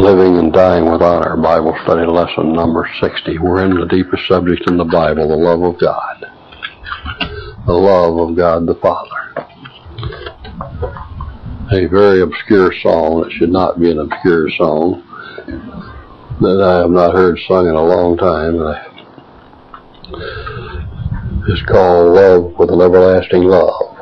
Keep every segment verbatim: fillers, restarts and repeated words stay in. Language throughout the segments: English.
Living and Dying with Honor, Bible Study Lesson number sixty. We're in the deepest subject in the Bible, the love of God. The love of God the Father. A very obscure song. It should not be an obscure song that I have not heard sung in a long time. It's called Love with an Everlasting Love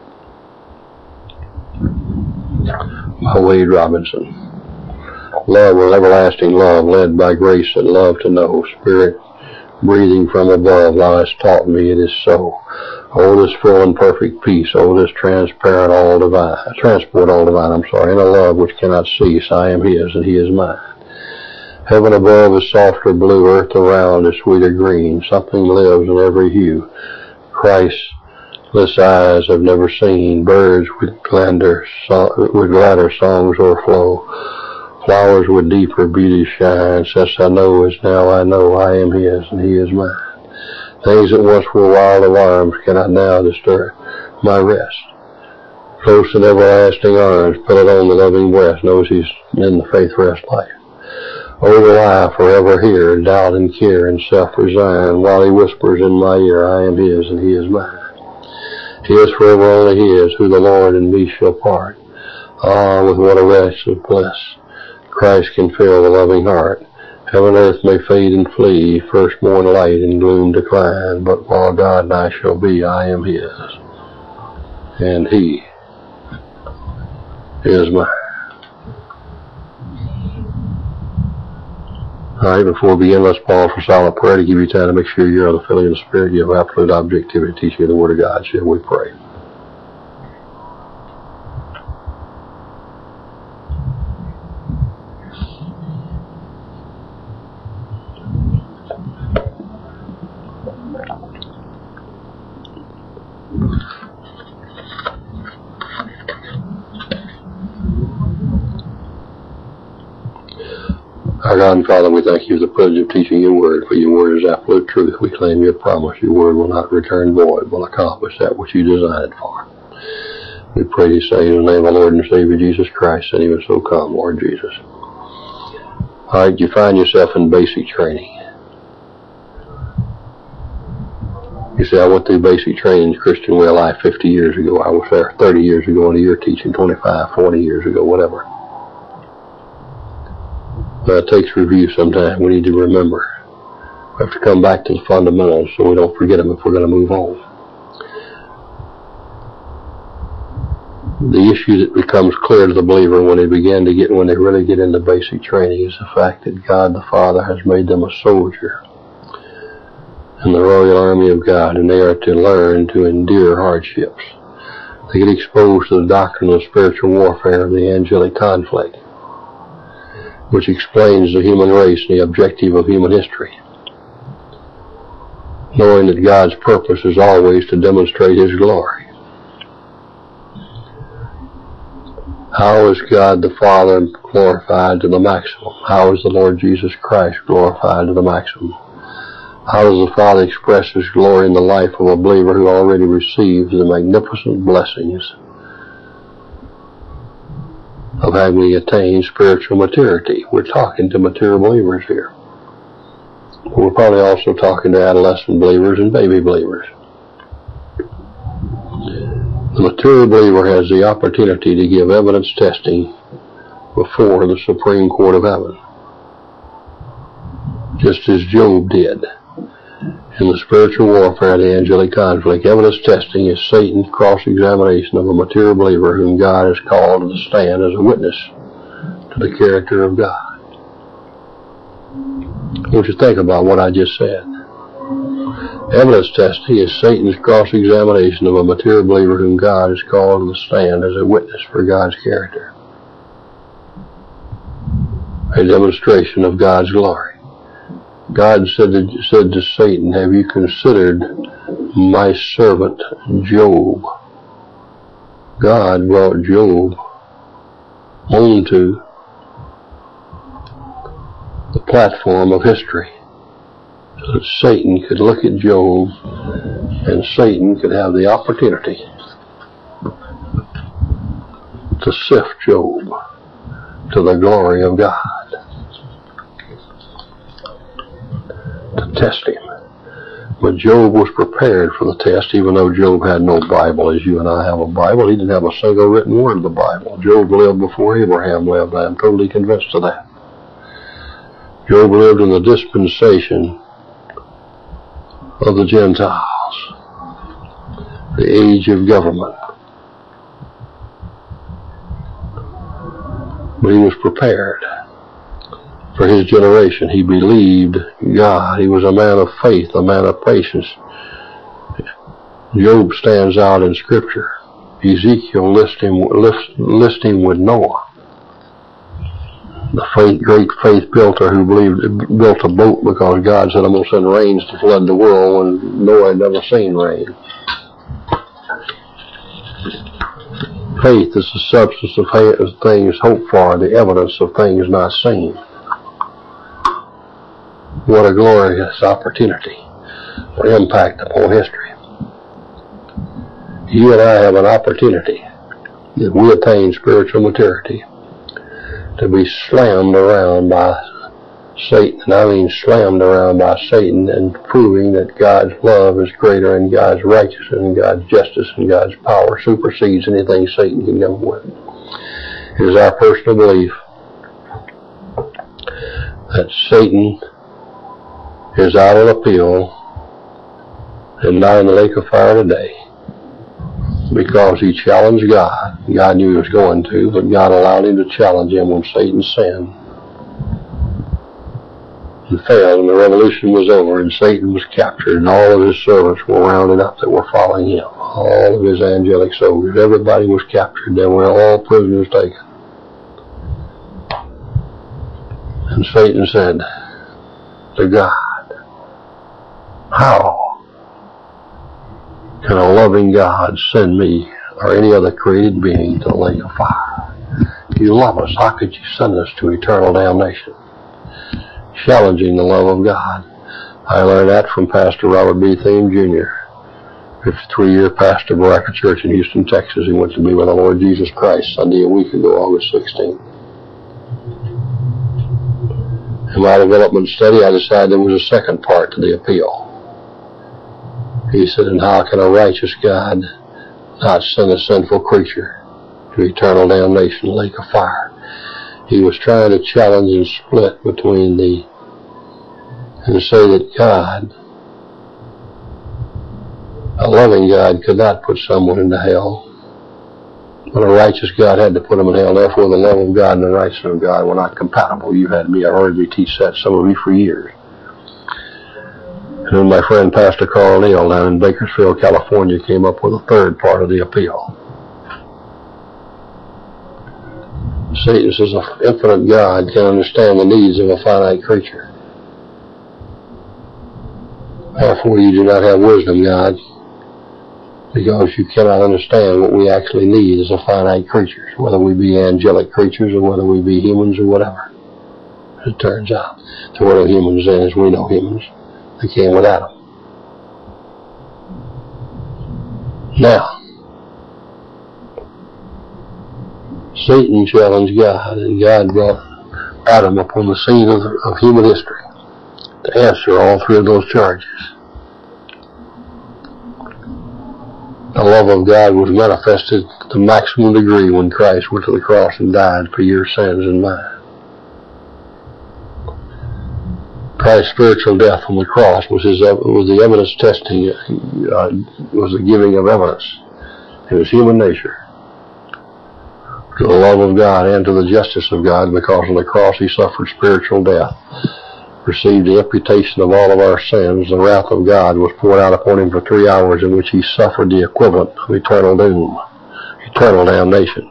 by Wade Robinson. Love with everlasting love, led by grace and love to know, Spirit breathing from above, thou hast taught me it is so. Oh, this full and perfect peace, oh, this transparent all divine, transport all divine, I'm sorry, in a love which cannot cease, I am his and he is mine. Heaven above is softer blue, earth around is sweeter green, something lives in every hue, Christless eyes have never seen, birds with gladder, so, with gladder songs o'erflow, flowers with deeper beauty shine, such I know as now I know I am his and he is mine. Things that once were wild alarms cannot now disturb my rest. Close in everlasting arms, pillowed on the loving breast, knows he's in the faith rest life. Oh, will I forever hear, doubt and care and self-resign, while he whispers in my ear, I am his and he is mine. He is forever only his, who the Lord and me shall part. Ah, with what a rest of bliss Christ can fill the loving heart. Heaven and earth may fade and flee, first morn light and gloom decline, but while God and I shall be, I am his, and he is mine. All right, before we begin, let's pause for silent prayer to give you time to make sure you're on the filling of the Spirit. You have absolute objectivity to teach you the Word of God. Shall we pray? Our God and Father, we thank you for the privilege of teaching your word, for your word is absolute truth. We claim your promise. Your word will not return void, will accomplish that which you designed it for. We pray you say in the name of our Lord and Savior Jesus Christ, and even so come, Lord Jesus. All right, you find yourself in basic training. You say, I went through basic training in Christian way of life fifty years ago. I was there thirty years ago into your teaching, twenty-five, forty years ago, whatever. Uh, it takes review sometimes. We need to remember. We have to come back to the fundamentals so we don't forget them if we're going to move on. The issue that becomes clear to the believer when they begin to get, when they really get into basic training is the fact that God the Father has made them a soldier in the royal army of God, and they are to learn to endure hardships. They get exposed to the doctrine of spiritual warfare of the angelic conflict, which explains the human race and the objective of human history, knowing that God's purpose is always to demonstrate his glory. How is God the Father glorified to the maximum? How is the Lord Jesus Christ glorified to the maximum? How does the Father express his glory in the life of a believer who already receives the magnificent blessings of having attained spiritual maturity? We're talking to mature believers here. We're probably also talking to adolescent believers and baby believers. The mature believer has the opportunity to give evidence testing before the Supreme Court of Heaven, just as Job did. In the spiritual warfare of the angelic conflict, evidence testing is Satan's cross-examination of a mature believer whom God has called to stand as a witness to the character of God. I want you to think about what I just said. Evidence testing is Satan's cross-examination of a mature believer whom God has called to stand as a witness for God's character. A demonstration of God's glory. God said to, said to Satan, have you considered my servant Job? God brought Job onto the platform of history so that Satan could look at Job and Satan could have the opportunity to sift Job to the glory of God. test him. But Job was prepared for the test, even though Job had no Bible as you and I have a Bible. He didn't have a single written word of the Bible. Job lived before Abraham lived. I am totally convinced of that. Job lived in the dispensation of the Gentiles, the age of government. But he was prepared for his generation. He believed God. He was a man of faith, a man of patience. Job stands out in Scripture. Ezekiel lists him, lists, lists him with Noah, the faith, great faith builder who believed built a boat because God said, I'm going to send rains to flood the world, when Noah had never seen rain. Faith is the substance of things hoped for, the evidence of things not seen. What a glorious opportunity for impact upon history. You and I have an opportunity, if we attain spiritual maturity, to be slammed around by Satan. And I mean slammed around by Satan, and proving that God's love is greater, and God's righteousness and God's justice and God's power supersedes anything Satan can come with. It is our personal belief that Satan is out on appeal and not in the lake of fire today because he challenged God. God knew he was going to, but God allowed him to challenge him when Satan sinned and failed, and the revolution was over, and Satan was captured, and all of his servants were rounded up that were following him. All of his angelic soldiers, everybody was captured. They were all prisoners taken. And Satan said to God, how can a loving God send me or any other created being to the lake of fire? You love us. How could you send us to eternal damnation? Challenging the love of God. I learned that from Pastor Robert B. Thiem, Junior, fifty-three-year pastor of Baraka Church in Houston, Texas. He went to be with the Lord Jesus Christ Sunday a week ago, August sixteenth. In my development study, I decided there was a second part to the appeal. He said, and how can a righteous God not send a sinful creature to eternal damnation, the lake of fire? He was trying to challenge and split between the, and say that God, a loving God, could not put someone into hell, but a righteous God had to put them in hell. Therefore, the love of God and the righteousness of God were not compatible. You've had me, I've heard me teach that, some of you, for years. And then my friend Pastor Carl Neal down in Bakersfield, California, came up with a third part of the appeal. Satan says an infinite God can understand the needs of a finite creature. Therefore, you do not have wisdom, God, because you cannot understand what we actually need as a finite creatures, whether we be angelic creatures or whether we be humans or whatever. As it turns out, there were no humans then as we know humans. They came with Adam. Now, Satan challenged God, and God brought Adam upon the scene of, of human history to answer all three of those charges. The love of God was manifested to the maximum degree when Christ went to the cross and died for your sins and mine. Christ's spiritual death on the cross was his was the evidence testing, uh, was the giving of evidence. It was human nature to the love of God and to the justice of God, because on the cross he suffered spiritual death, received the imputation of all of our sins. The wrath of God was poured out upon him for three hours, in which he suffered the equivalent of eternal doom, eternal damnation.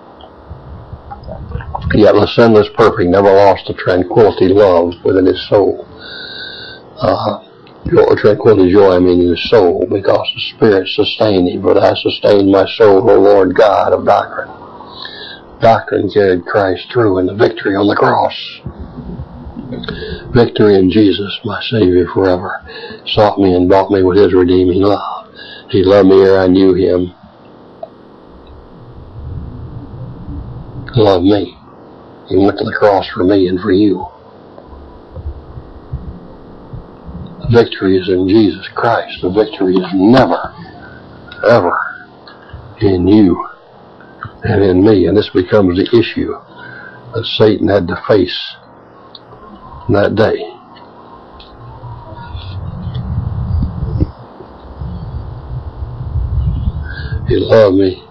Yet the sinless perfect never lost the tranquility, love within his soul. Uh, tranquility, joy, I mean, in his soul, because the Spirit sustained him. For thou sustained my soul, O Lord God of doctrine. Doctrine carried Christ through in the victory on the cross. Victory in Jesus, my Savior forever, sought me and bought me with his redeeming love. He loved me ere I knew him. He loved me. He went to the cross for me and for you. victory is in Jesus Christ. The victory is never, ever in you and in me. And this becomes the issue that Satan had to face that day. He loved me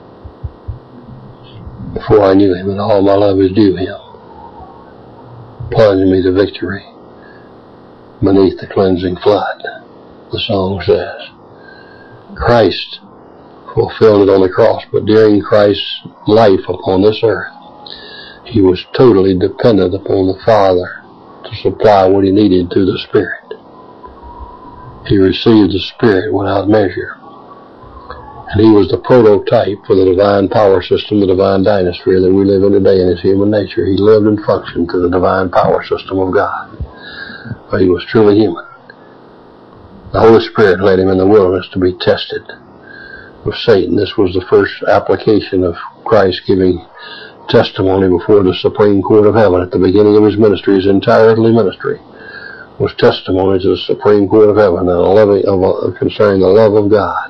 before I knew him, and all my love is due him, plunging me to victory beneath the cleansing flood, the song says. Christ fulfilled it on the cross, but during Christ's life upon this earth, he was totally dependent upon the Father to supply what he needed through the Spirit. He received the Spirit without measure. And he was the prototype for the divine power system, the divine dynasty that we live in today in his human nature. He lived and functioned to the divine power system of God. But he was truly human. The Holy Spirit led him in the wilderness to be tested of Satan. This was the first application of Christ giving testimony before the Supreme Court of Heaven at the beginning of his ministry. His entire earthly ministry was testimony to the Supreme Court of Heaven and a loving, of a, concerning the love of God.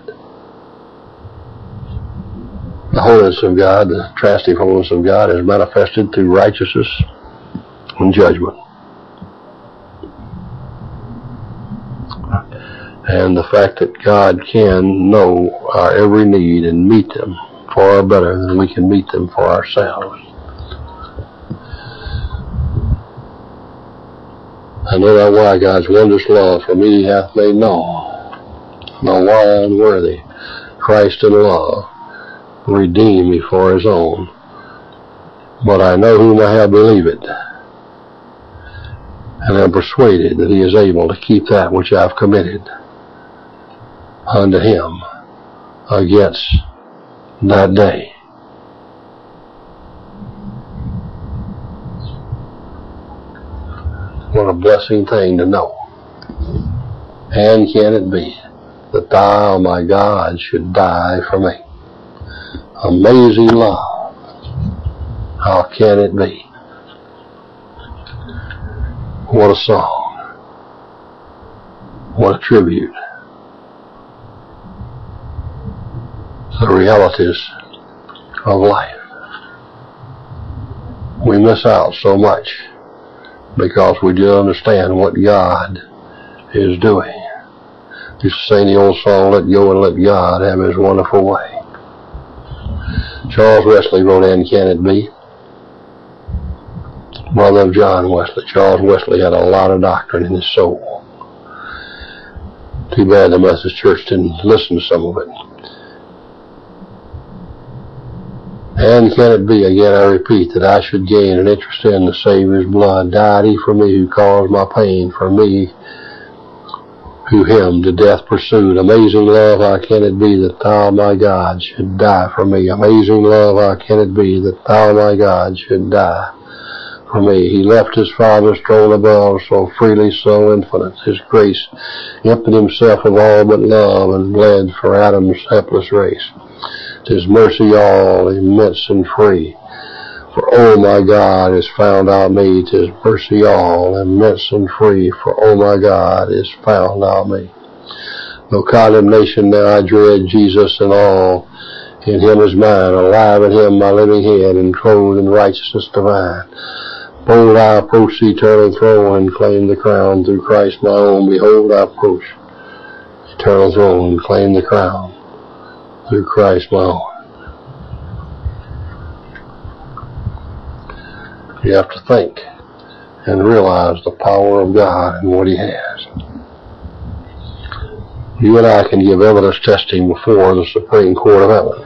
The holiness of God, the drastic holiness of God, is manifested through righteousness and judgment. And the fact that God can know our every need and meet them far better than we can meet them for ourselves. I know not why God's wondrous love for me hath made known, nor why unworthy Christ in love redeemed me for his own. But I know whom I have believed, and am persuaded that he is able to keep that which I have committed unto him against that day. What a blessing thing to know. And can it be that thou, my God, should die for me? Amazing love. How can it be? What a song. What a tribute. The realities of life. We miss out so much because we do understand what God is doing. Used to sing the old song, let go and let God have his wonderful way. Charles Wesley wrote, and can it be? Brother of John Wesley. Charles Wesley had a lot of doctrine in his soul. Too bad the Methodist Church didn't listen to some of it. And can it be, again I repeat, that I should gain an interest in the Savior's blood? Died he for me who caused my pain, for me who him to death pursued. Amazing love, how can it be that thou, my God, should die for me? Amazing love, how can it be that thou, my God, should die for me? He left his Father's throne above, so freely, so infinite. His grace emptied himself of all but love and bled for Adam's helpless race. 'Tis mercy all, immense and free. For, oh my God, is found out me. 'Tis mercy all, immense and free. For, oh my God, is found out me. No condemnation now I dread, Jesus and all. In him is mine, alive in him my living head, and clothed in righteousness divine. Bold I approach the eternal throne, and claim the crown through Christ my own. Behold, I approach the eternal throne, and claim the crown through Christ my own. You have to think and realize the power of God and what he has. You and I can give evidence testing before the Supreme Court of Heaven.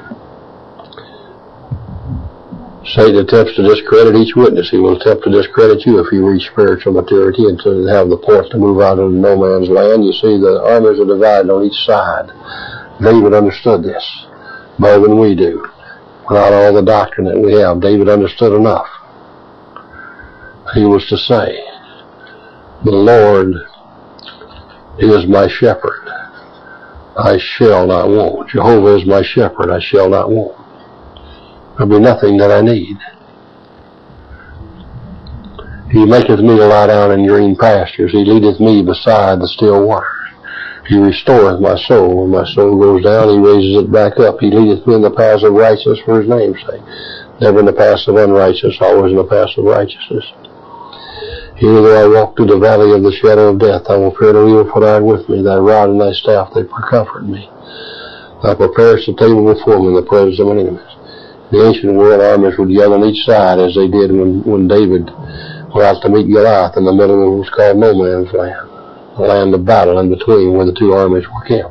Satan attempts to discredit each witness. He will attempt to discredit you if you reach spiritual maturity and to have the point to move out into no man's land. You see, the armies are divided on each side. David understood this better than we do. Without all the doctrine that we have, David understood enough. He was to say, the Lord is my shepherd. I shall not want. Jehovah is my shepherd. I shall not want. There'll be nothing that I need. He maketh me to lie down in green pastures. He leadeth me beside the still waters. He restoreth my soul. When my soul goes down, he raises it back up. He leadeth me in the paths of righteousness for his name's sake. Never in the paths of unrighteousness, always in the paths of righteousness. Here though I walk through the valley of the shadow of death, I will fear no evil, for thou art with me. Thy rod and thy staff, they comfort me. Thou preparest a table before me in the presence of my enemies. The ancient world armies would yell on each side, as they did when, when David went out to meet Goliath in the middle of what was called no man's land, the land of battle in between where the two armies were camped.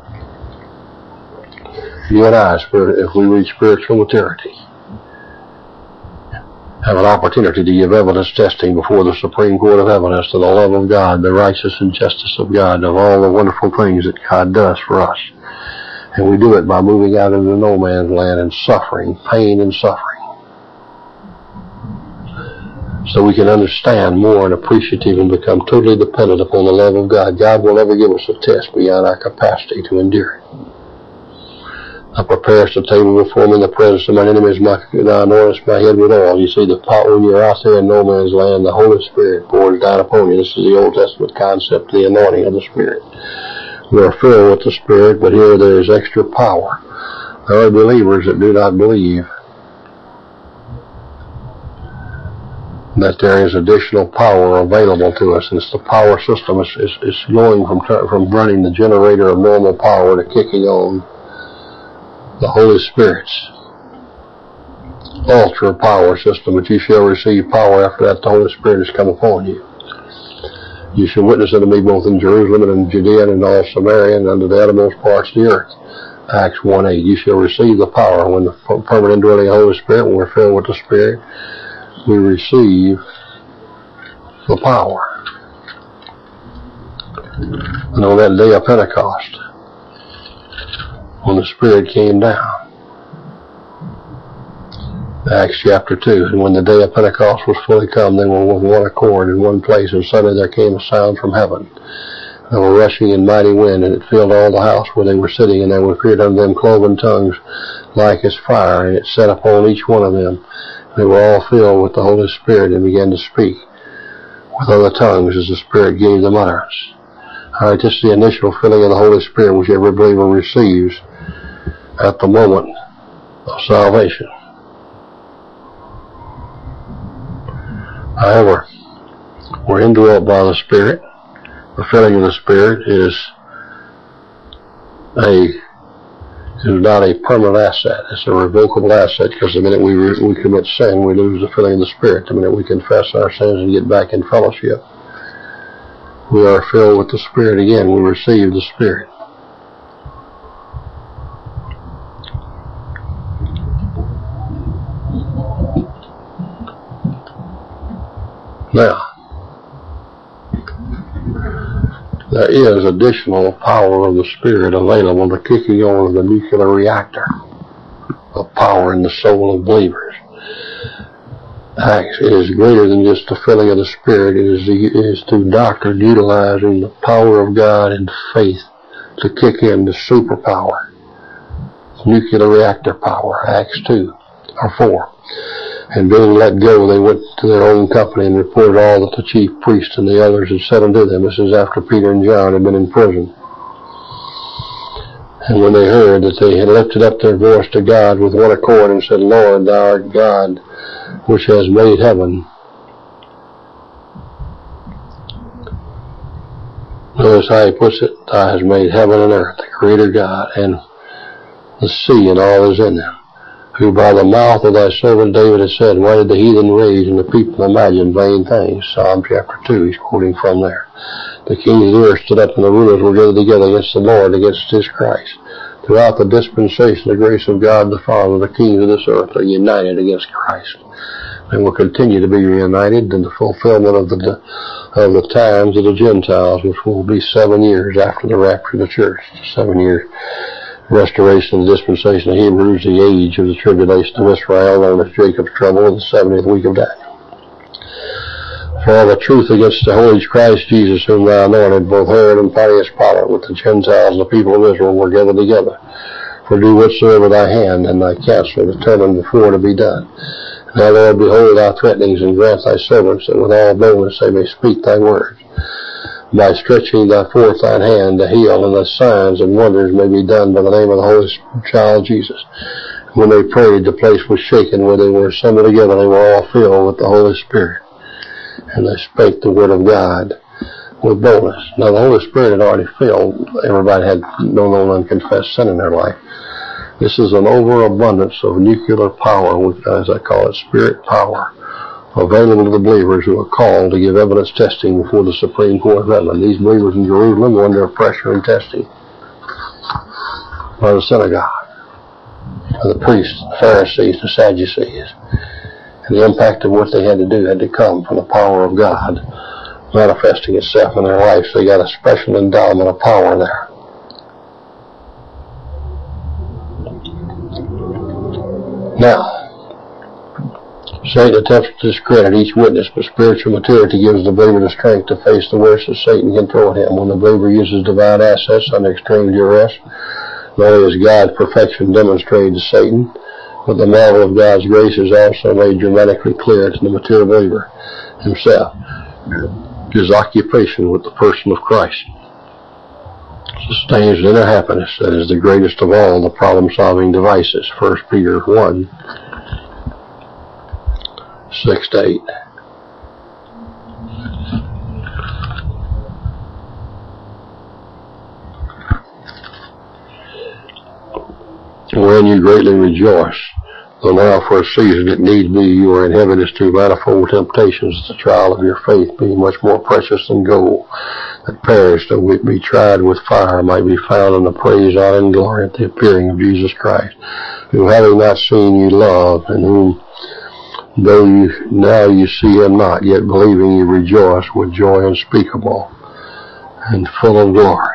You and I, if we reach spiritual maturity, have an opportunity to give evidence testing before the Supreme Court of Evidence to the love of God, the righteousness and justice of God, of all the wonderful things that God does for us. And we do it by moving out into no man's land and suffering, pain and suffering. So we can understand more and appreciative and become totally dependent upon the love of God. God will never give us a test beyond our capacity to endure it. Thou preparest a table before me in the presence of my enemies. My, thou anointest my head with oil. You see, the pot when you're out there in no man's land, the Holy Spirit pours down upon you. This is the Old Testament concept, the anointing of the Spirit. We are filled with the Spirit, but here there is extra power. There are believers that do not believe that there is additional power available to us, and it's the power system. It's, it's, it's going from from running the generator of normal power to kicking on the Holy Spirit's ultra power system. But you shall receive power after that the Holy Spirit has come upon you. You shall witness unto me both in Jerusalem and in Judea and in all Samaria and unto the uttermost parts of the earth. Acts one eight. You shall receive the power when the permanent indwelling Holy Spirit, when we're filled with the Spirit, we receive the power. And on that day of Pentecost, when the Spirit came down, Acts chapter two, and when the day of Pentecost was fully come, they were with one accord in one place, and suddenly there came a sound from heaven. There were rushing and mighty wind, and it filled all the house where they were sitting, and there appeared unto them cloven tongues like as fire, and it set upon each one of them. They were all filled with the Holy Spirit and began to speak with other tongues as the Spirit gave them utterance. All right, this is the initial filling of the Holy Spirit which every believer receives at the moment of salvation. However, we're indwelt by the Spirit. The filling of the Spirit is a is not a permanent asset. It's a revocable asset, because the minute we re, we commit sin, we lose the filling of the Spirit. The minute we confess our sins and get back in fellowship, we are filled with the Spirit again. We receive the Spirit. Now, there is additional power of the Spirit available to kicking on of the nuclear reactor of power in the soul of believers. It is greater than just the filling of the Spirit. It is, the, it is through doctrine utilizing the power of God and faith to kick in the superpower, nuclear reactor power, Acts two or four. And being let go, they went to their own company and reported all that the chief priests and the others had said unto them. This is after Peter and John had been in prison. And when they heard that they had lifted up their voice to God with one accord and said, Lord, thou art God, which has made heaven. Notice how he puts it, thou hast made heaven and earth, the Creator God, and the sea and all is in them. Who by the mouth of thy servant David has said, why did the heathen rage and the people imagine vain things? Psalm chapter two, he's quoting from there. The kings of the earth stood up and the rulers were gathered together against the Lord, against his Christ. Throughout the dispensation, the grace of God the Father, the kings of this earth are united against Christ. And will continue to be reunited in the fulfillment of the of the times of the Gentiles, which will be seven years after the rapture of the church. Seven years. Restoration of the dispensation of Hebrews, the age of the tribulation of Israel, known as Jacob's trouble, in the seventieth week of Daniel. For the truth against the Holy Christ Jesus, whom thou anointed, both Herod and Pontius Pilate, with the Gentiles and the people of Israel, were gathered together. For do whatsoever thy hand and thy counsel determined before to be done. And Now, Lord, behold thy threatenings, and grant thy servants that with all boldness they may speak thy words. By stretching thy forth thine hand to heal, and the signs and wonders may be done by the name of the Holy Child Jesus. When they prayed, the place was shaken. Where they were assembled together, they were all filled with the Holy Spirit. And they spake the word of God with boldness. Now, the Holy Spirit had already filled. Everybody had no known unconfessed sin in their life. This is an overabundance of nuclear power, as I call it, spirit power, available to the believers who are called to give evidence testing before the Supreme Court of Heaven. These believers in Jerusalem were under pressure and testing by the synagogue, by the priests, the Pharisees, the Sadducees. And the impact of what they had to do had to come from the power of God manifesting itself in their lives. They got a special endowment of power there. Now, Satan attempts to discredit each witness, but spiritual maturity gives the believer the strength to face the worst that Satan can throw at him. When the believer uses divine assets under extreme duress, not only is God's perfection demonstrated to Satan, but the marvel of God's grace is also made dramatically clear to the mature believer himself. His occupation with the person of Christ sustains inner happiness that is the greatest of all the problem-solving devices. First Peter one, six to eight. When you greatly rejoice, though now for a season it need be you are in heaviness through manifold temptations, the trial of your faith being much more precious than gold, that perish, though it be tried with fire, might be found in the praise, honor, and glory at the appearing of Jesus Christ, who having not seen you love, and whom though you now you see him not, yet believing you rejoice with joy unspeakable and full of glory.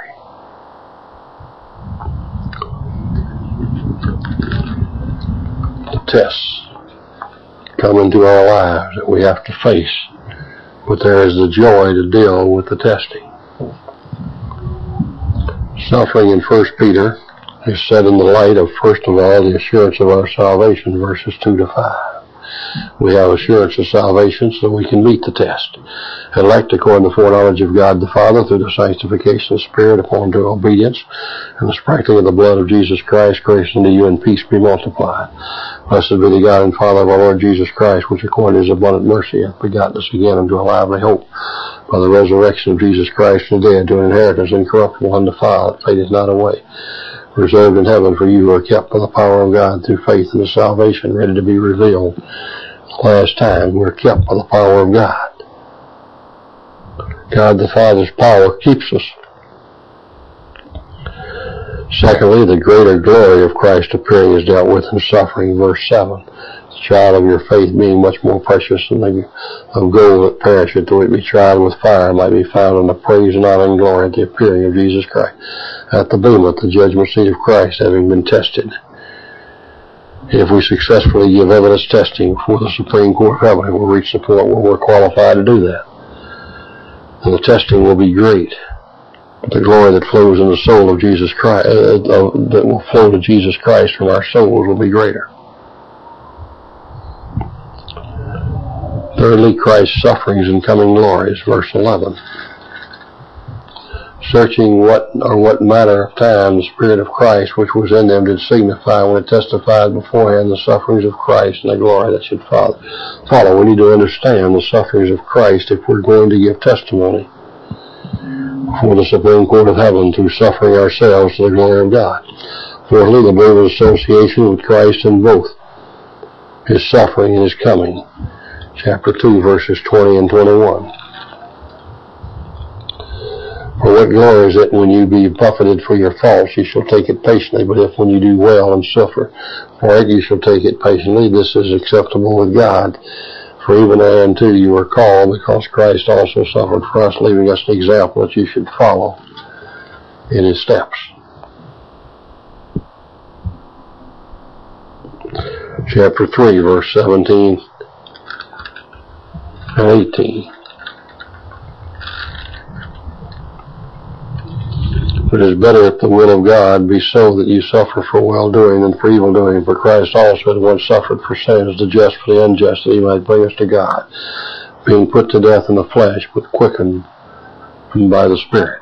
The tests come into our lives that we have to face, but there is the joy to deal with the testing. Suffering in First Peter is set in the light of, first of all, the assurance of our salvation, verses two to five. We have assurance of salvation so we can meet the test. Elect according to the foreknowledge of God the Father through the sanctification of the Spirit upon to obedience and the sprinkling of the blood of Jesus Christ, grace unto you and peace be multiplied. Blessed be the God and Father of our Lord Jesus Christ, which according to his abundant mercy hath begotten us again unto a lively hope by the resurrection of Jesus Christ from the dead, to an inheritance incorruptible, undefiled, that fadeth not away, reserved in heaven for you who are kept by the power of God through faith in the salvation ready to be revealed last time. We're kept by the power of God. God the Father's power keeps us. Secondly, the greater glory of Christ appearing is dealt with in suffering, verse seven. The child of your faith being much more precious than the of gold that perisheth, though it be tried with fire, might be found in the praise and honor and glory at the appearing of Jesus Christ. At the bema, the judgment seat of Christ, having been tested. If we successfully give evidence testing before the Supreme Court of Heaven, it will reach the point where we're qualified to do that. And the testing will be great. The glory that flows in the soul of Jesus Christ, uh, uh, that will flow to Jesus Christ from our souls, will be greater. Thirdly, Christ's sufferings and coming glories, verse eleven. Searching what or what matter of time the Spirit of Christ which was in them did signify when it testified beforehand the sufferings of Christ and the glory that should follow. Follow. We need to understand the sufferings of Christ if we're going to give testimony before the Supreme Court of Heaven through suffering ourselves to the glory of God. Fourthly, the believer's association with Christ in both his suffering and his coming. Chapter two, verses twenty and twenty-one. For what glory is it when you be buffeted for your faults, you shall take it patiently, but if when you do well and suffer for it, you shall take it patiently, this is acceptable with God. For even thereunto you are called, because Christ also suffered for us, leaving us an example that you should follow in his steps. Chapter three, verse seventeen and eighteen. But it is better if the will of God be so that you suffer for well-doing than for evil-doing. For Christ also had once suffered for sins, the just for the unjust, that he might bring us to God, being put to death in the flesh, but quickened by the Spirit.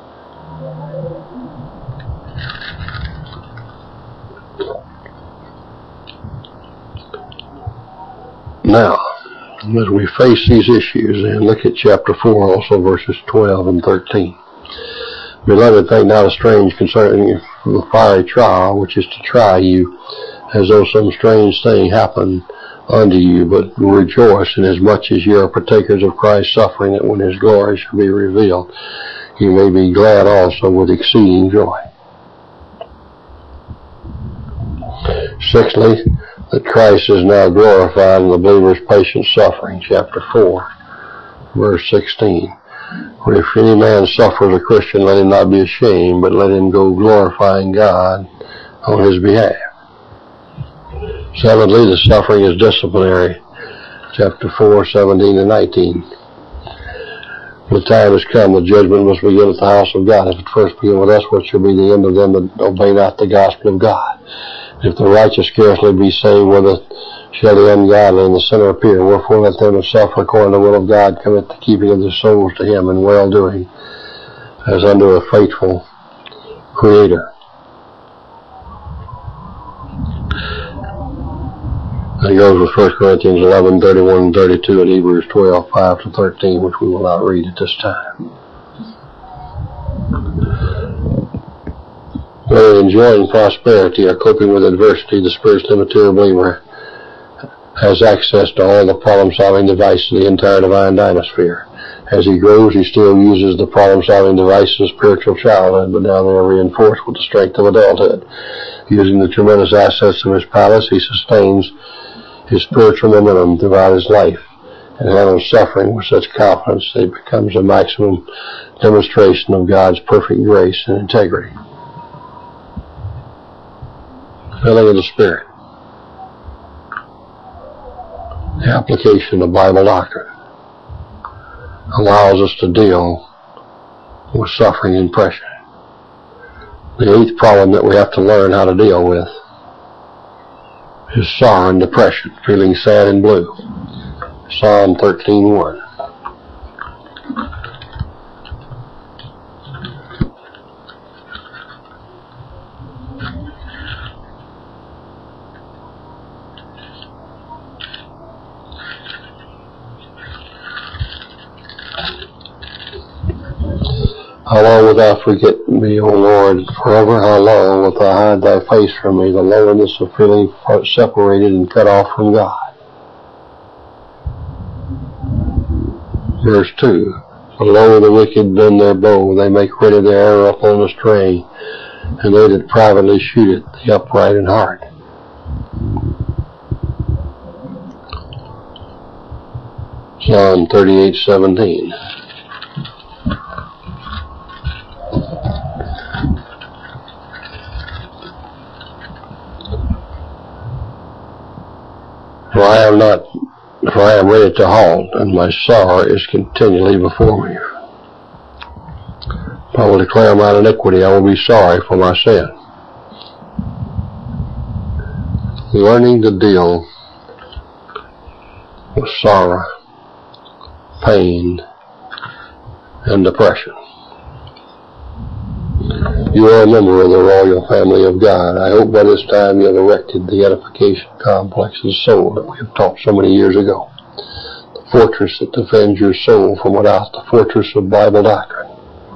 Now, as we face these issues, and look at chapter four, also verses twelve and thirteen. Beloved, think not a strange concerning the fiery trial, which is to try you, as though some strange thing happened unto you, but rejoice inasmuch as ye are partakers of Christ's suffering, that when his glory shall be revealed, you may be glad also with exceeding joy. Sixthly, that Christ is now glorified in the believer's patient suffering, chapter four, verse sixteen. For if any man suffers a Christian, let him not be ashamed, but let him go glorifying God on his behalf. Seventhly, the suffering is disciplinary, chapter four, seventeen and nineteen. The time has come, the judgment must begin at the house of God. If it first begin with us, what shall be the end of them that obey not the gospel of God? If the righteous scarcely be saved, whether shall the ungodly and the sinner appear? Wherefore let them that suffer according to the will of God commit the keeping of their souls to him in well-doing, as unto a faithful Creator. That goes with First Corinthians eleven, thirty-one and thirty-two, and Hebrews twelve, five to thirteen, which we will not read at this time. Whether enjoying prosperity or coping with adversity, the spiritually mature believer has access to all the problem-solving devices of the entire divine dynasphere. As he grows, he still uses the problem-solving devices of spiritual childhood, but now they are reinforced with the strength of adulthood. Using the tremendous assets of his palace, he sustains his spiritual momentum throughout his life, and handles suffering with such confidence that it becomes a maximum demonstration of God's perfect grace and integrity. Filling of the Spirit. The application of Bible doctrine allows us to deal with suffering and pressure. The eighth problem that we have to learn how to deal with is sorrow and depression, feeling sad and blue. Psalm thirteen one. How long wilt thou forget me, O Lord? Forever how long wilt thou hide thy face from me? The loneliness of feeling separated and cut off from God. Verse two. For lo, the wicked bend their bow, they make ready their arrow upon the string, and they that privately shoot it, the upright in heart. Psalm thirty-eight seventeen. For I am not, for I am ready to halt, and my sorrow is continually before me. If I will declare mine iniquity, I will be sorry for my sin. Learning to deal with sorrow, pain, and depression. You are a member of the royal family of God. I hope by this time you have erected the edification complex of the soul that we have taught so many years ago. The fortress that defends your soul from without, the fortress of Bible doctrine.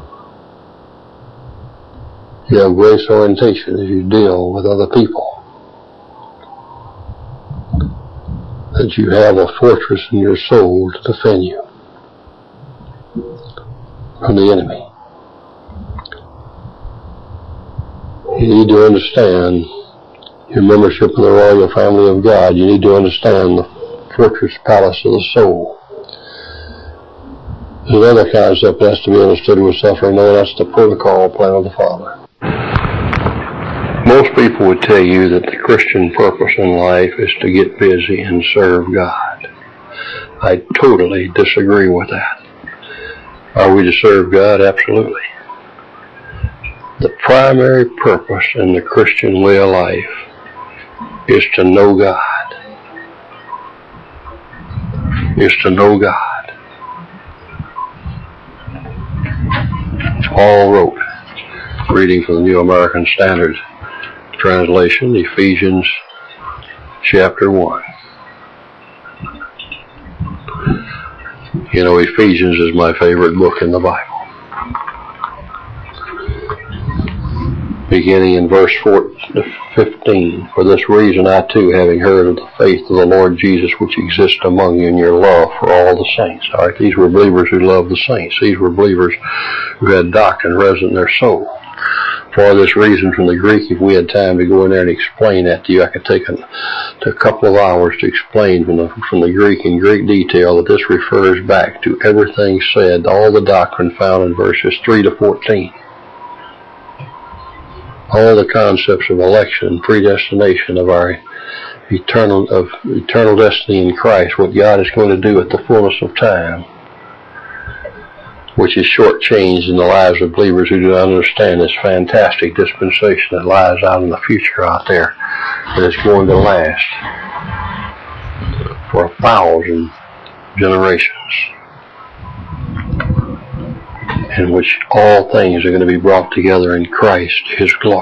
You have grace orientation as you deal with other people. That you have a fortress in your soul to defend you from the enemy. You need to understand your membership in the royal family of God. You need to understand the fortress palace of the soul. There's another concept that has to be understood with suffering, and that's the protocol plan of the Father. Most people would tell you that the Christian purpose in life is to get busy and serve God. I totally disagree with that. Are we to serve God? Absolutely. The primary purpose in the Christian way of life is to know God. Is to know God. Paul wrote, reading from the New American Standard Translation, Ephesians chapter one. You know, Ephesians is my favorite book in the Bible. Beginning in verse fifteen, for this reason I too, having heard of the faith of the Lord Jesus which exists among you, and your love for all the saints. All right, these were believers who loved the saints. These were believers who had doctrine resident in their soul. For this reason, from the Greek, if we had time to go in there and explain that to you, I could take a, a couple of hours to explain from the, from the Greek in great detail that this refers back to everything said, all the doctrine found in verses three to fourteen. All the concepts of election and predestination of our eternal of eternal destiny in Christ, what God is going to do at the fullness of time, which is shortchanged in the lives of believers who do not understand this fantastic dispensation that lies out in the future out there, that is going to last for a thousand generations, in which all things are going to be brought together in Christ, His glory.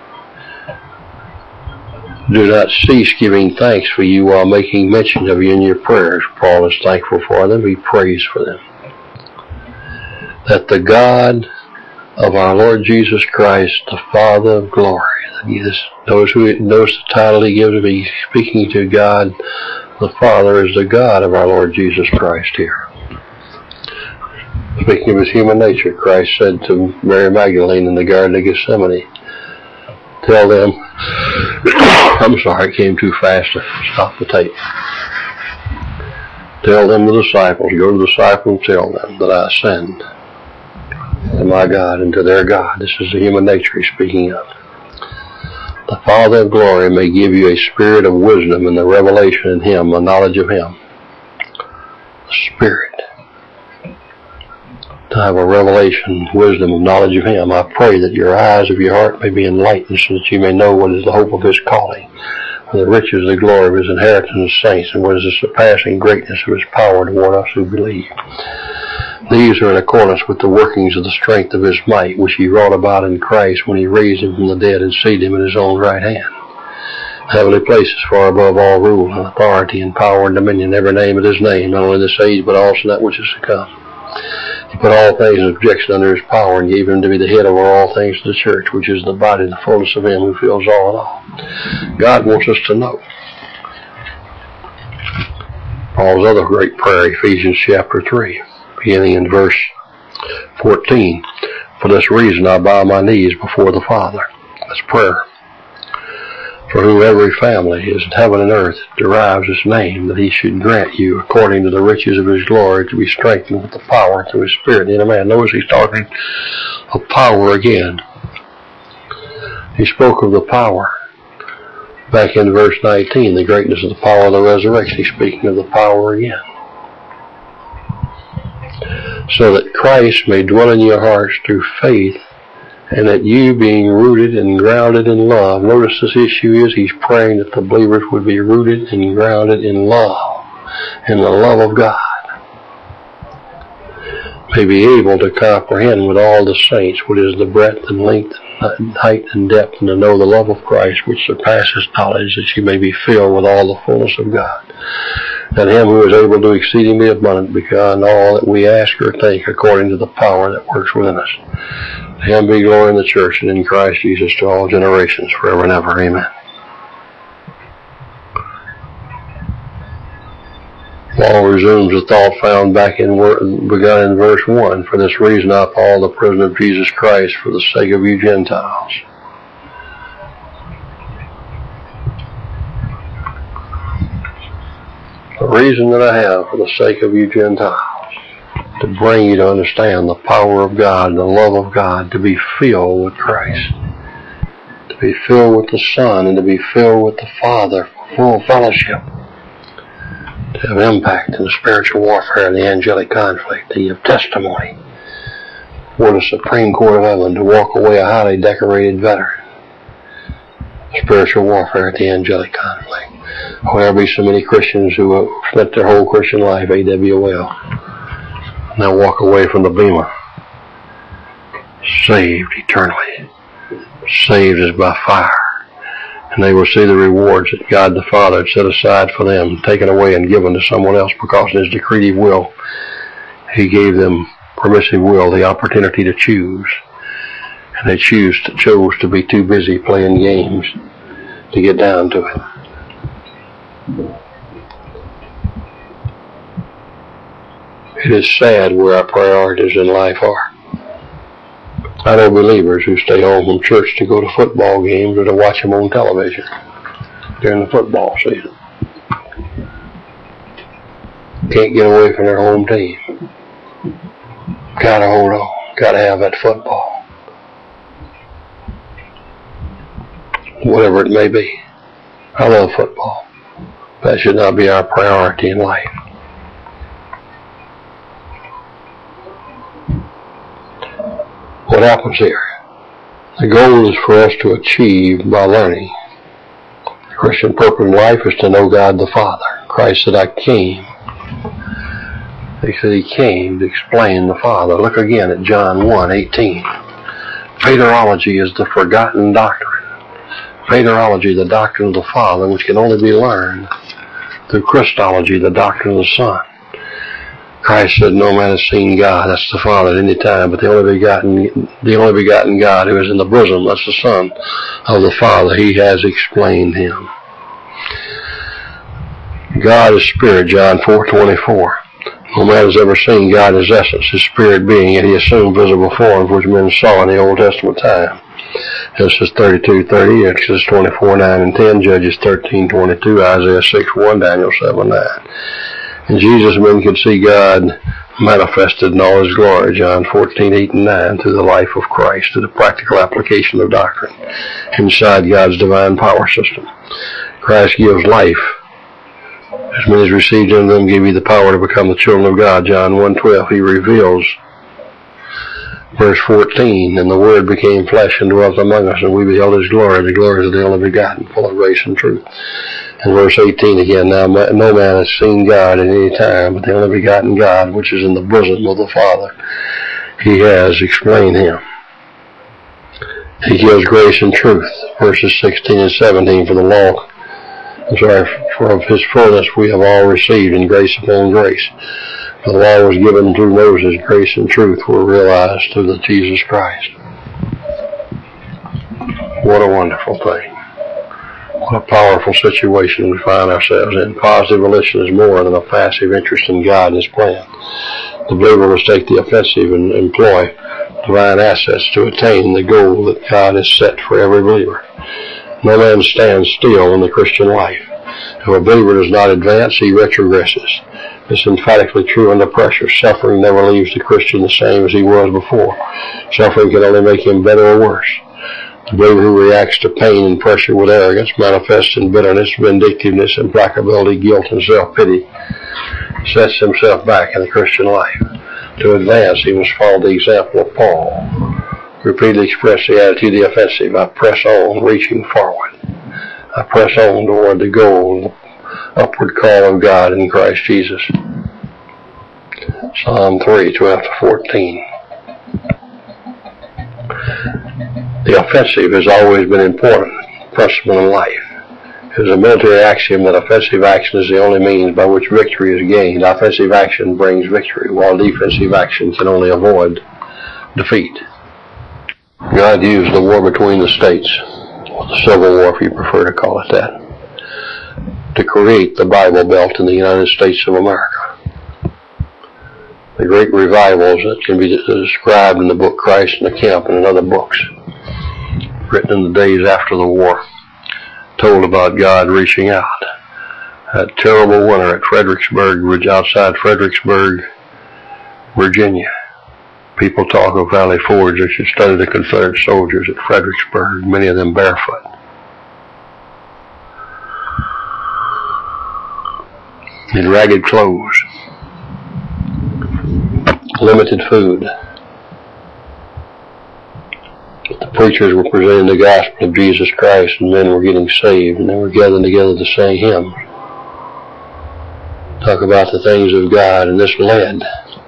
Do not cease giving thanks for you while making mention of you in your prayers. Paul is thankful for them. He prays for them. That the God of our Lord Jesus Christ, the Father of glory, notice, who, notice the title he gives him. He's speaking to God, the Father is the God of our Lord Jesus Christ here. Speaking of his human nature, Christ said to Mary Magdalene in the Garden of Gethsemane, tell them, I'm sorry, it came too fast to stop the tape. Tell them, the disciples, go to the disciples and tell them that I ascend to my God and to their God. This is the human nature he's speaking of. The Father of glory may give you a spirit of wisdom and the revelation in Him, the knowledge of Him. The Spirit. To have a revelation, wisdom, and knowledge of Him. I pray that your eyes of your heart may be enlightened so that you may know what is the hope of His calling, and the riches of the glory of His inheritance in the saints, and what is the surpassing greatness of His power toward us who believe. These are in accordance with the workings of the strength of His might, which He wrought about in Christ when He raised Him from the dead and seated Him at His own right hand. Heavenly places far above all rule and authority and power and dominion, every name of His name, not only this age but also that which is to come. He put all things in subjection under His power and gave Him to be the head over all things to the church, which is the body, the fullness of Him who fills all in all. God wants us to know. Paul's other great prayer, Ephesians chapter three, beginning in verse fourteen. For this reason I bow my knees before the Father. That's prayer. For whom every family is in heaven and earth derives its name, that He should grant you, according to the riches of His glory, to be strengthened with the power through His Spirit in a man. Notice he's talking of power again. He spoke of the power back in verse nineteen, the greatness of the power of the resurrection. He's speaking of the power again. So that Christ may dwell in your hearts through faith, and that you, being rooted and grounded in love. Notice this issue is he's praying that the believers would be rooted and grounded in love, in the love of God, may be able to comprehend with all the saints what is the breadth and length and height and depth, and to know the love of Christ which surpasses knowledge, that you may be filled with all the fullness of God. And Him who is able to do exceedingly abundant beyond all that we ask or think, according to the power that works within us. To Him be glory in the church and in Christ Jesus to all generations, forever and ever. Amen. Paul resumes a thought found back in, begun in verse one. For this reason I, Paul, the prisoner of Jesus Christ, for the sake of you Gentiles. The reason that I have for the sake of you Gentiles, to bring you to understand the power of God, the love of God, to be filled with Christ, to be filled with the Son, and to be filled with the Father for full fellowship, to have impact in the spiritual warfare and the angelic conflict, to give testimony before the Supreme Court of Heaven to walk away a highly decorated veteran. Spiritual warfare at the angelic conflict. Oh, there'll be so many Christians who have spent their whole Christian life A W L. Now walk away from the bema. Saved eternally. Saved as by fire. And they will see the rewards that God the Father had set aside for them, taken away and given to someone else, because in His decretive will, He gave them permissive will, the opportunity to choose. And they choose to, chose to be too busy playing games to get down to it. It is sad where our priorities in life are. I know believers who stay home from church to go to football games or to watch them on television during the football season. Can't get away from their home team. Gotta hold on. Gotta have that football. Whatever it may be. I love football. That should not be our priority in life. What happens here? The goal is for us to achieve by learning. The Christian purpose in life is to know God the Father. Christ said, I came. He said He came to explain the Father. Look again at John one eighteen. Paterology is the forgotten doctrine. Paterology, the doctrine of the Father, which can only be learned through Christology, the doctrine of the Son. Christ said, no man has seen God, that's the Father, at any time, but the only begotten, the only begotten God who is in the bosom, that's the Son of the Father. He has explained Him. God is Spirit, John four twenty-four. No man has ever seen God in His essence, His Spirit being, yet He assumed visible forms which men saw in the Old Testament time. Genesis thirty-two thirty, Exodus twenty-four nine and ten, Judges thirteen twenty-two, Isaiah six one, Daniel seven nine. And Jesus, men could see God manifested in all His glory, John fourteen eight and nine, through the life of Christ, through the practical application of doctrine inside God's divine power system. Christ gives life. As many as received Him, them give you the power to become the children of God, John one twelve. He reveals, verse fourteen, and the Word became flesh and dwelt among us, and we beheld His glory, the glory of the only begotten, full of grace and truth. And verse eighteen again, now no man has seen God at any time, but the only begotten God, which is in the bosom of the Father, He has explained Him. He gives grace and truth, verses sixteen and seventeen, for the law, I'm sorry, for of His fullness we have all received, in grace upon grace. For the law was given through Moses, grace and truth were realized through the Jesus Christ. What a wonderful thing. What a powerful situation we find ourselves in. Positive religion is more than a passive interest in God and His plan. The believer must take the offensive and employ divine assets to attain the goal that God has set for every believer. No man stands still in the Christian life. If a believer does not advance, he retrogresses. It's emphatically true under pressure. Suffering never leaves the Christian the same as he was before. Suffering can only make him better or worse. The believer who reacts to pain and pressure with arrogance manifests in bitterness, vindictiveness, implacability, guilt, and self-pity, sets himself back in the Christian life. To advance, he must follow the example of Paul. Repeatedly express the attitude of the offensive. I press on, reaching forward. I press on toward the goal, the upward call of God in Christ Jesus. Psalm three, twelve to fourteen. The offensive has always been an important principle in life. It is a military axiom that offensive action is the only means by which victory is gained. Offensive action brings victory, while defensive action can only avoid defeat. God used the war between the states, or the Civil War if you prefer to call it that, to create the Bible Belt in the United States of America. The great revivals that can be described in the book Christ in the Camp and in other books, written in the days after the war, told about God reaching out. That terrible winter at Fredericksburg, outside Fredericksburg, Virginia. People talk of Valley Forge. They should study the Confederate soldiers at Fredericksburg, many of them barefoot. In ragged clothes. Limited food. that the preachers were presenting the gospel of Jesus Christ and men were getting saved and they were gathering together to sing hymns. Talk about the things of God, and this led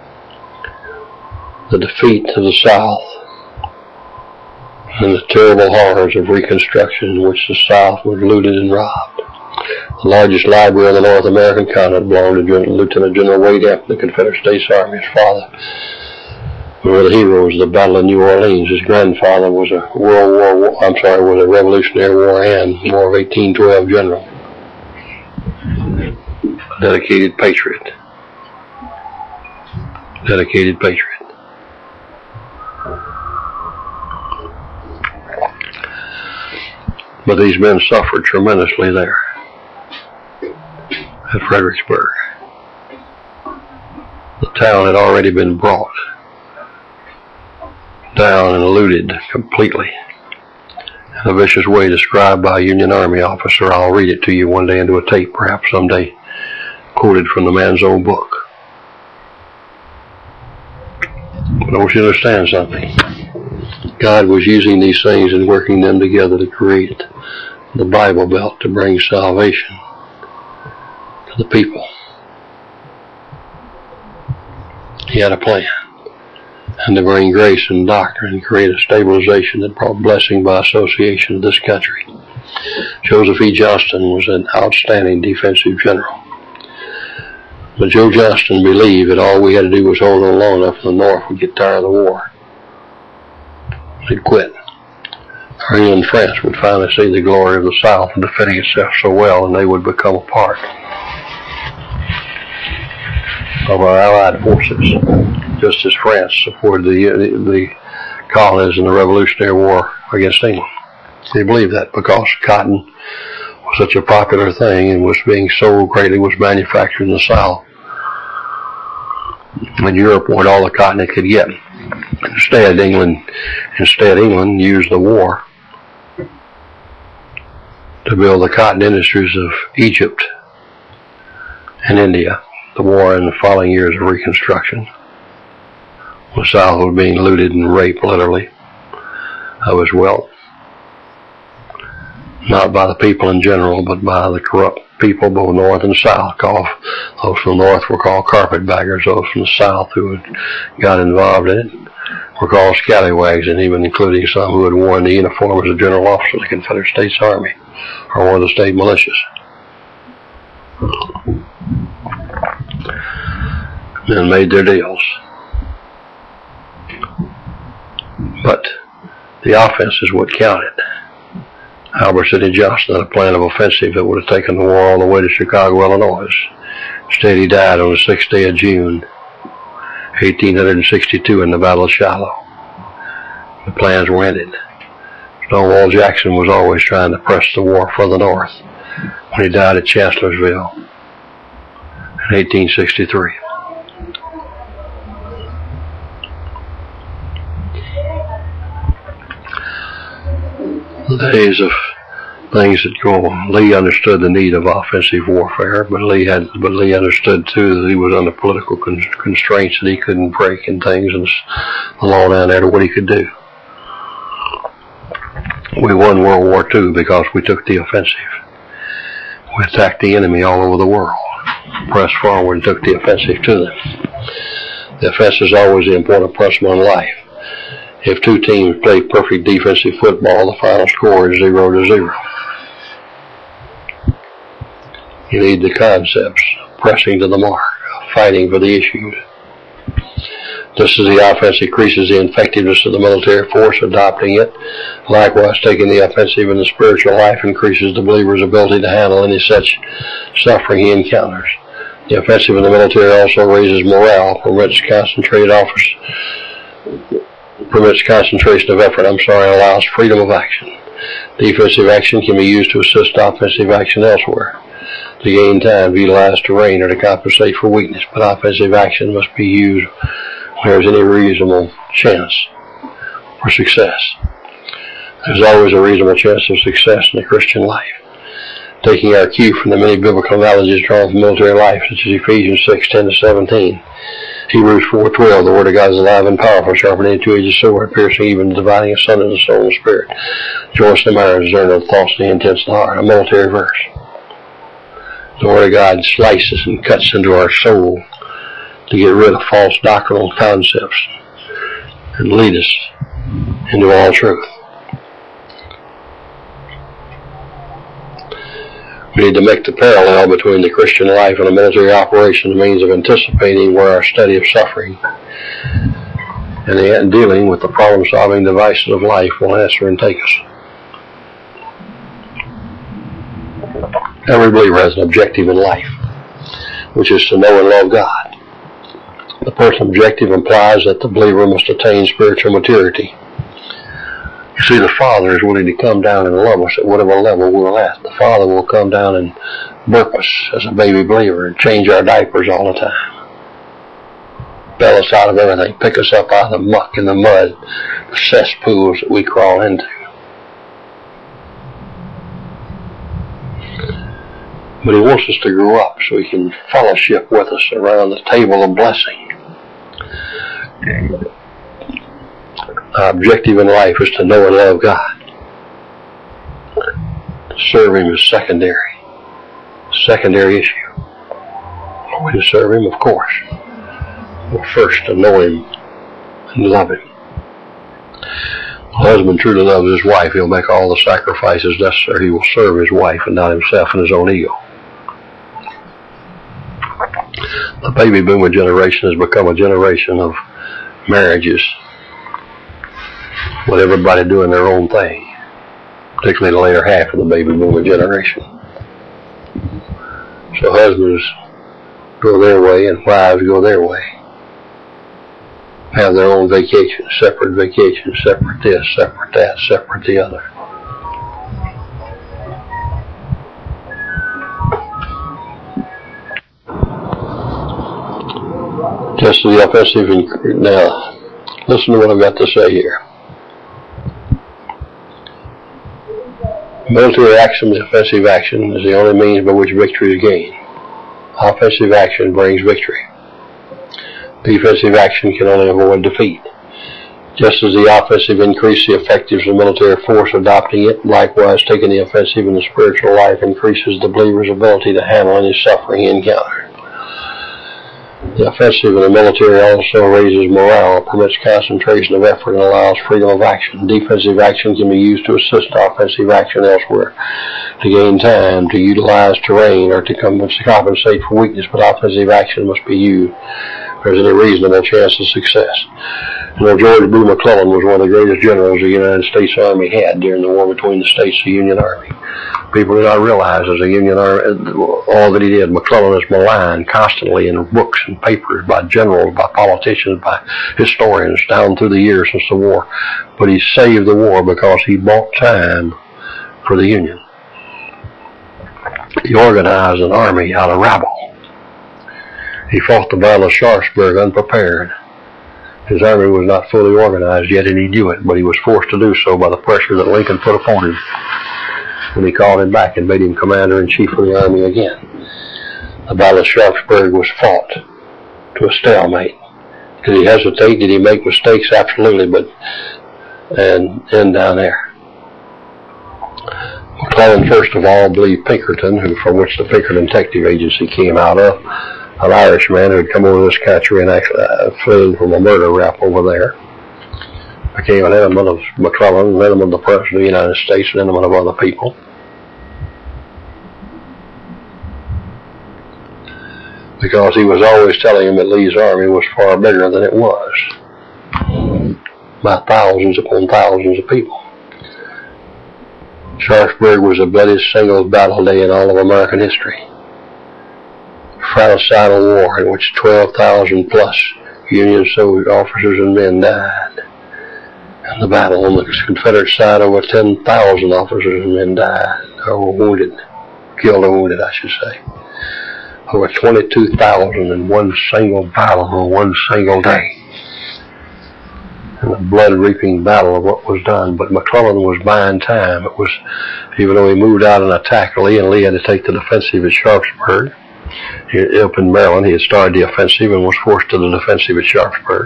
the defeat of the South and the terrible horrors of Reconstruction in which the South was looted and robbed. The largest library on the North American continent belonged to Lieutenant General Wade Hampton, the Confederate States Army. His father was one of the heroes of the Battle of New Orleans. His grandfather was a World War, I'm sorry, was a Revolutionary War and War of eighteen twelve general. A dedicated patriot. Dedicated patriot. But these men suffered tremendously there at Fredericksburg. The town had already been brought down and looted completely in a vicious way described by a Union Army officer. I'll read it to you one day into a tape, perhaps someday, quoted from the man's own book. But I want you to understand something. God was using these things and working them together to create the Bible Belt to bring salvation to the people. He had a plan, and to bring grace and doctrine and create a stabilization that brought blessing by association to this country. Joseph E. Johnston was an outstanding defensive general. But Joe Johnston believed that all we had to do was hold on long enough and the North would get tired of the war. They'd quit. Or England and France would finally see the glory of the South defending itself so well, and they would become a part of our Allied forces, just as France supported the, the, the colonies in the Revolutionary War against England. They believed that because cotton was such a popular thing and was being sold greatly, was manufactured in the South. And Europe wanted all the cotton it could get. Instead, England, instead England used the war to build the cotton industries of Egypt and India. The war in the following years of Reconstruction. The South was being looted and raped, literally, of its wealth. Not by the people in general, but by the corrupt people, both North and South. Called, those from the North were called carpetbaggers. Those from the South who had got involved in it were called scallywags, and even including some who had worn the uniform as a general officer of the Confederate States Army or one of the state militias. And made their deals. But the offense is what counted. Albert Sidney Johnston had a plan of offensive that would have taken the war all the way to Chicago, Illinois. Instead, he died on the sixth day of June, eighteen sixty-two, in the Battle of Shiloh. The plans were ended. Stonewall Jackson was always trying to press the war further north when he died at Chancellorsville in eighteen sixty-three. The days of things that go on. Lee understood the need of offensive warfare, but Lee had, but Lee understood too that he was under political con- constraints that he couldn't break and things, and the law down there to what he could do. We won World War Two because we took the offensive. We attacked the enemy all over the world, pressed forward and took the offensive to them. The offensive is always the important principle in life. If two teams play perfect defensive football, the final score is zero to zero. You need the concepts, pressing to the mark, fighting for the issues. Just as the offense increases the effectiveness of the military force, adopting it, likewise taking the offensive in the spiritual life increases the believer's ability to handle any such suffering he encounters. The offensive in the military also raises morale, permits concentrated offers. permits concentration of effort, I'm sorry, and allows freedom of action. Defensive action can be used to assist offensive action elsewhere, to gain time, to utilize terrain, or to compensate for weakness, but offensive action must be used when there is any reasonable chance for success. There's always a reasonable chance of success in the Christian life. Taking our cue from the many biblical analogies drawn from military life, such as Ephesians six ten to seventeen, Hebrews four twelve, the Word of God is alive and powerful, sharper than any two-edged sword, piercing even dividing asunder the soul and spirit, joints and marrow, discerning of the thoughts and the intents of the heart. A military verse. The Word of God slices and cuts into our soul to get rid of false doctrinal concepts and lead us into all truth. We need to make the parallel between the Christian life and a military operation, the means of anticipating where our study of suffering and the dealing with the problem-solving devices of life will answer and take us. Every believer has an objective in life, which is to know and love God. The personal objective implies that the believer must attain spiritual maturity. You see, the Father is willing to come down and love us at whatever level we're at. The Father will come down and burp us as a baby believer and change our diapers all the time. Bail us out of everything. Pick us up out of the muck and the mud, the cesspools that we crawl into. But He wants us to grow up so He can fellowship with us around the table of blessing. Our objective in life is to know and love God. To serve Him is secondary. Secondary issue. Are we to serve Him? Of course. But first to know Him and love Him. The husband truly loves his wife. He'll make all the sacrifices necessary. He will serve his wife and not himself and his own ego. The baby boomer generation has become a generation of marriages with everybody doing their own thing, particularly the later half of the baby boomer generation. So husbands go their way and wives go their way. Have their own vacations, separate vacations, separate this, separate that, separate the other. Just the offensive. Now, listen to what I've got to say here. Military action, offensive action, is the only means by which victory is gained. Offensive action brings victory. Defensive action can only avoid defeat. Just as the offensive increases the effectiveness of the military force adopting it, likewise taking the offensive in the spiritual life increases the believer's ability to handle any suffering he encounters. The offensive in the military also raises morale, permits concentration of effort, and allows freedom of action. Defensive action can be used to assist offensive action elsewhere, to gain time, to utilize terrain, or to compensate for weakness, but offensive action must be used if there's any reasonable chance of success. You know, George B. McClellan was one of the greatest generals the United States Army had during the war between the states and the Union Army. People do not realize as a Union Army, all that he did. McClellan is maligned constantly in books and papers by generals, by politicians, by historians down through the years since the war. But he saved the war because he bought time for the Union. He organized an army out of rabble. He fought the Battle of Sharpsburg unprepared. His army was not fully organized yet, and he knew it, but he was forced to do so by the pressure that Lincoln put upon him when he called him back and made him commander-in-chief of the army again. The Battle of Sharpsburg was fought to a stalemate. Did he hesitate? Did he make mistakes? Absolutely, but and end down there. McClellan, first of all, believed Pinkerton, who from which the Pinkerton Detective Agency came out of, an Irishman who had come over this country and actually uh, fled from a murder rap over there, became an enemy of McClellan, an enemy of the President of the United States, an enemy of other people. Because he was always telling him that Lee's army was far bigger than it was, by thousands upon thousands of people. Sharpsburg was the bloodiest single battle day in all of American history. Fratricidal war in which twelve thousand plus Union soldier officers and men died. In the battle on the Confederate side, over ten thousand officers and men died, or were wounded, killed or wounded, I should say. Over twenty-two thousand in one single battle on one single day. And the blood-reaping battle of what was done. But McClellan was buying time. It was, even though he moved out and attacked Lee, and Lee had to take the defensive at Sharpsburg, Up in Maryland, he had started the offensive and was forced to the defensive at Sharpsburg.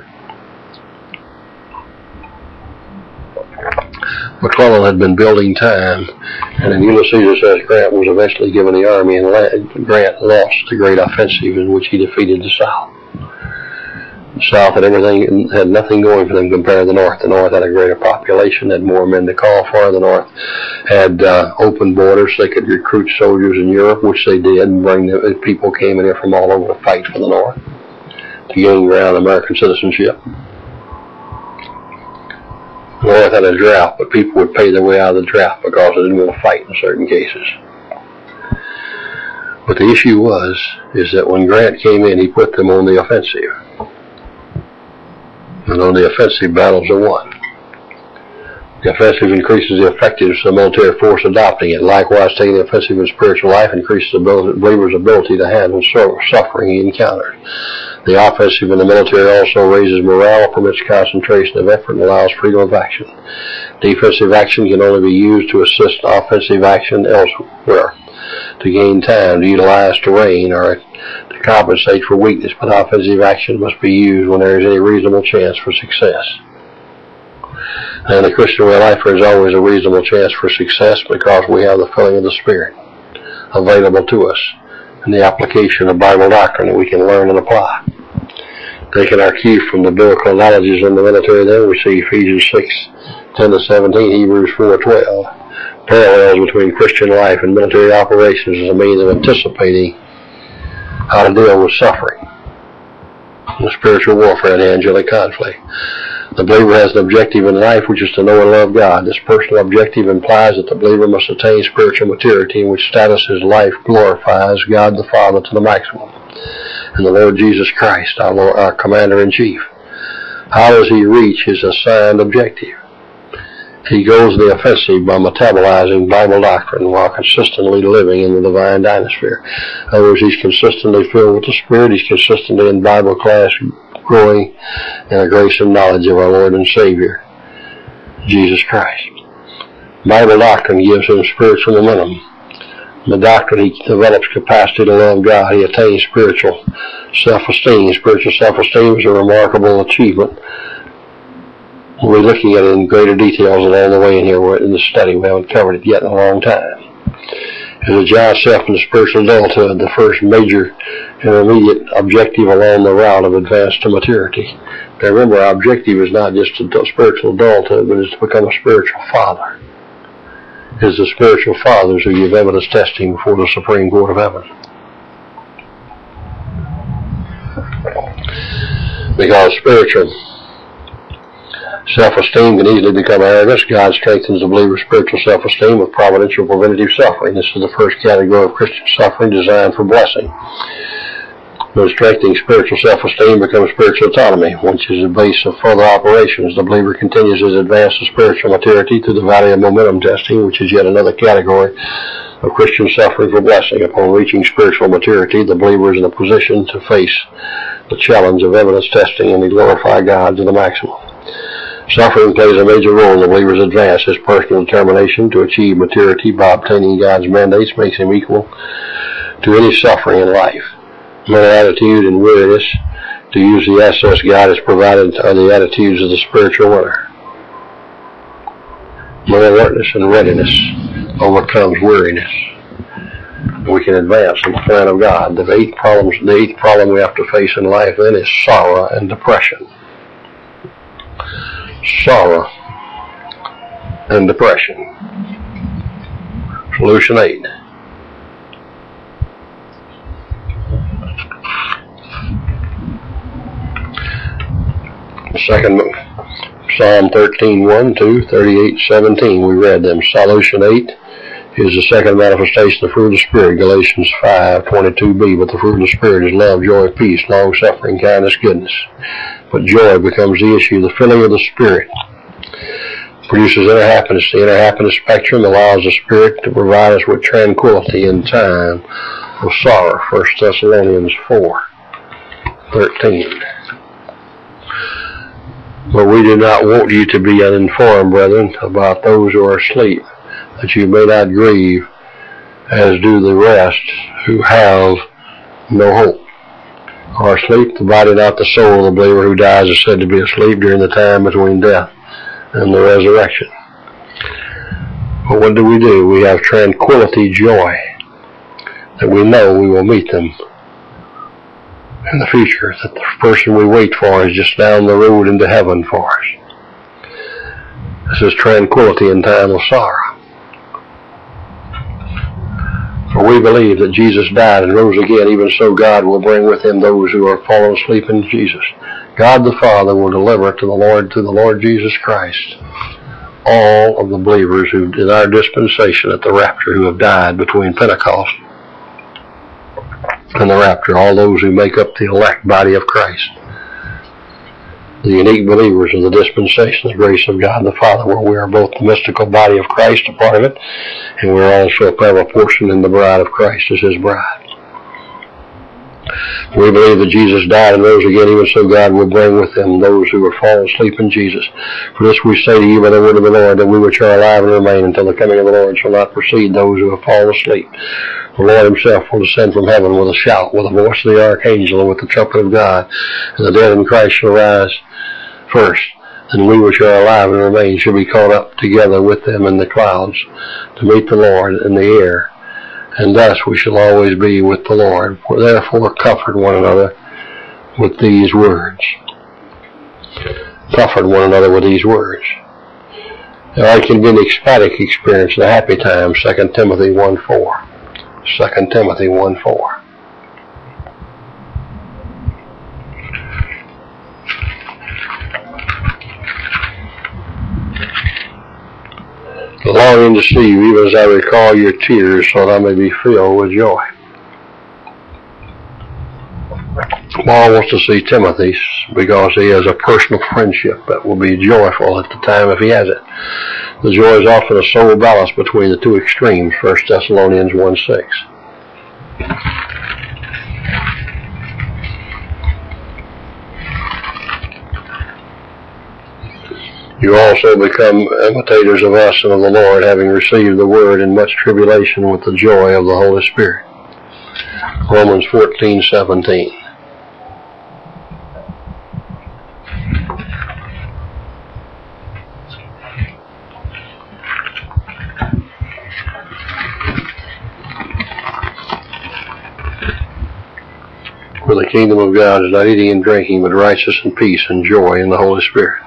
McClellan had been building time, and then Ulysses S. Grant was eventually given the Army, and Grant lost the great offensive in which he defeated the South. The South had everything, had nothing going for them compared to the North. The North had a greater population, had more men to call for. The North had uh, open borders. They could recruit soldiers in Europe, which they did, and bring the, people came in here from all over to fight for the North to gain ground American citizenship. The North had a drought, but people would pay their way out of the drought because they didn't want to fight in certain cases. But the issue was, is that when Grant came in, he put them on the offensive. And on the offensive, battles are won. The offensive increases the effectiveness of the military force adopting it. Likewise, taking the offensive in spiritual life increases the believer's ability to handle suffering he encounters. The offensive in the military also raises morale, permits concentration of effort, and allows freedom of action. Defensive action can only be used to assist offensive action elsewhere, to gain time, to utilize terrain, or to compensate for weakness, but offensive action must be used when there is any reasonable chance for success. And in the Christian way of life, there is always a reasonable chance for success because we have the filling of the Spirit available to us and the application of Bible doctrine that we can learn and apply. Taking our cue from the biblical analogies in the military, then we see Ephesians six, ten to seventeen, Hebrews four, twelve. Parallels between Christian life and military operations as a means of anticipating how to deal with suffering, the spiritual warfare, and the angelic conflict. The believer has an objective in life, which is to know and love God. This personal objective implies that the believer must attain spiritual maturity, in which status his life glorifies God the Father to the maximum, and the Lord Jesus Christ, our, Lord, our Commander-in-Chief. How does he reach his assigned objective? He goes the offensive by metabolizing Bible doctrine while consistently living in the divine dynasphere. In other words, he's consistently filled with the Spirit. He's consistently in Bible class, growing in the grace and knowledge of our Lord and Savior, Jesus Christ. Bible doctrine gives him spiritual momentum. In the doctrine, he develops capacity to love God. He attains spiritual self-esteem. Spiritual self-esteem is a remarkable achievement. We'll be looking at it in greater details along the way in here in the study. We haven't covered it yet in a long time. As a giant self in the spiritual adulthood, the first major intermediate objective along the route of advance to maturity. Now remember, our objective is not just a spiritual adulthood, but it's to become a spiritual father. It's the spiritual fathers who give evidence testing before the Supreme Court of Heaven. Because spiritual self-esteem can easily become arrogance. God strengthens the believer's spiritual self-esteem with providential preventative suffering. This is the first category of Christian suffering designed for blessing. When strengthening spiritual self-esteem becomes spiritual autonomy, which is the base of further operations. The believer continues his advance to spiritual maturity through the valley of momentum testing, which is yet another category of Christian suffering for blessing. Upon reaching spiritual maturity, the believer is in a position to face the challenge of evidence testing and to glorify God to the maximum. Suffering plays a major role in the believer's advance. His personal determination to achieve maturity by obtaining God's mandates makes him equal to any suffering in life. Mental attitude and weariness, to use the assets God has provided, are the attitudes of the spiritual winner. Mental alertness and readiness overcomes weariness. We can advance in the plan of God. The eighth problem, the eighth problem we have to face in life then is sorrow and depression. Sorrow and depression. Solution eight. Second, Psalm thirteen, one, two, thirty-eight, seventeen. We read them. Solution eight is the second manifestation of the fruit of the Spirit. Galatians five, twenty-two b. But the fruit of the Spirit is love, joy, peace, long-suffering, kindness, goodness. But joy becomes the issue. The filling of the Spirit produces inner happiness. The inner happiness spectrum allows the Spirit to provide us with tranquility in time of sorrow. First Thessalonians four, thirteen. But we do not want you to be uninformed, brethren, about those who are asleep, that you may not grieve, as do the rest who have no hope. Or asleep, the body, not the soul of the believer who dies is said to be asleep during the time between death and the resurrection. But what do we do? We have tranquility, joy, that we know we will meet them in the future, that the person we wait for is just down the road into heaven for us. This is tranquility in time of sorrow. For we believe that Jesus died and rose again, even so God will bring with him those who are fallen asleep in Jesus. God the Father will deliver to the Lord, to the Lord Jesus Christ, all of the believers who, in our dispensation at the rapture, who have died between Pentecost and the rapture, all those who make up the elect body of Christ. The unique believers of the dispensation, the grace of God the Father, where we are both the mystical body of Christ, a part of it, and we're also a portion in the bride of Christ as his bride. We believe that Jesus died and rose again, even so God will bring with him those who are fallen asleep in Jesus. For this we say to you by the word of the Lord, that we which are alive and remain until the coming of the Lord shall not precede those who have fallen asleep. The Lord himself will descend from heaven with a shout, with the voice of the archangel, and with the trumpet of God, and the dead in Christ shall rise first. And we which are alive and remain shall be caught up together with them in the clouds to meet the Lord in the air. And thus we shall always be with the Lord. Therefore comfort one another with these words. Comfort one another with these words. Now, it can be an ecstatic experience, a happy time, Second Timothy one four. Second Timothy one four. Longing to see you, even as I recall your tears, so that I may be filled with joy. Paul wants to see Timothy because he has a personal friendship that will be joyful at the time if he has it. The joy is often a soul balance between the two extremes, First Thessalonians one six. You also become imitators of us and of the Lord, having received the word in much tribulation with the joy of the Holy Spirit. Romans fourteen seventeen. For the kingdom of God is not eating and drinking, but righteousness and peace and joy in the Holy Spirit.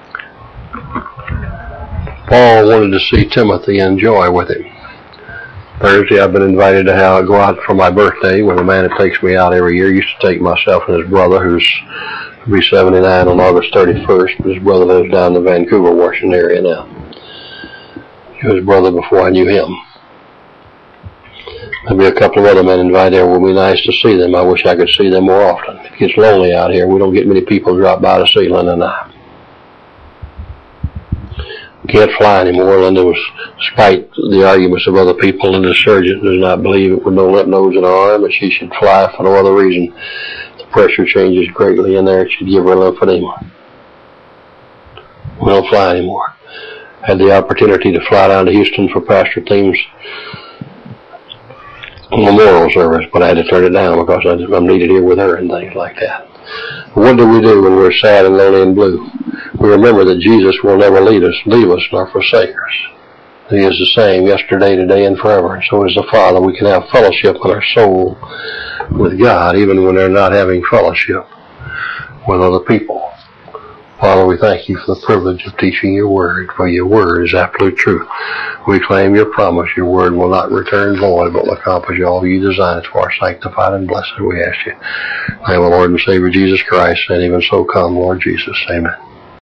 Paul wanted to see Timothy and joy with him. Thursday, I've been invited to have, go out for my birthday with a man that takes me out every year. He used to take myself and his brother, who's will be seventy-nine on August thirty-first. His brother lives down in the Vancouver, Washington area now. He was his brother before I knew him. There'll be a couple of other men invited there. It will be nice to see them. I wish I could see them more often. It gets lonely out here. We don't get many people drop by to see Linda and I. Can't fly anymore. Linda was, despite the arguments of other people, and the surgeon does not believe it with no lymph nodes in her arm, but she should fly for no other reason. The pressure changes greatly in there. It should give her lymphedema. We don't fly anymore. Had the opportunity to fly down to Houston for Pastor Team's memorial service, but I had to turn it down because I'm needed here with her and things like that. What do we do when we're sad and lonely and blue? We remember that Jesus will never lead us, leave us, nor forsake us. He is the same yesterday, today, and forever. And so is the Father. We can have fellowship in our soul with God, even when they're not having fellowship with other people. Father, we thank you for the privilege of teaching your word, for your word is absolute truth. We claim your promise. Your word will not return void, but will accomplish all you design it for. Sanctified and blessed, we ask you. In the name of the Lord and Savior Jesus Christ, and even so come, Lord Jesus. Amen.